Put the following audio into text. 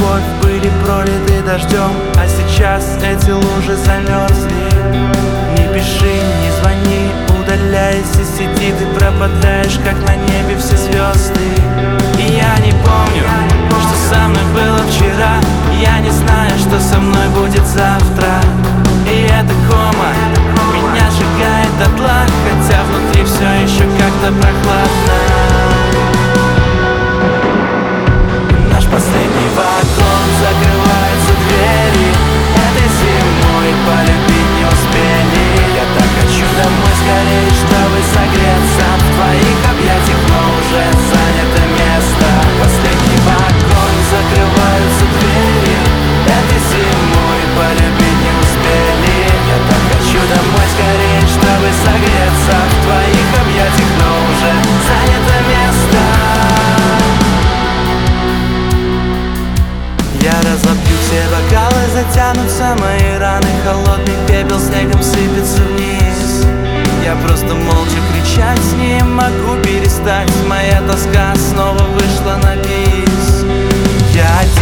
любовь были пролиты дождем, а сейчас эти лужи замерзли. Не пиши, не звони, удаляясь из сети, ты пропадаешь, как на небе все звезды. И я не помню, что со мной было вчера, я не знаю, что со мной будет завтра. И эта кома меня сжигает дотла, хотя внутри все еще как-то прохладно. Наш последний вагон, закрываются двери, этой зимой полюбить не успели. Я так хочу домой скорее, чтобы согреться в твоих объятиях, но уже занято место. Последний вагон, закрываются двери, этой зимой полюбить не успели. Я так хочу домой скорее, чтобы согреться в твоих объятиях, но уже занято место. Я разобью все бокалы, затянутся мои раны, холодный пепел снегом сыпется вниз. Я просто молча кричать не могу перестать, моя тоска снова вышла на бис. Я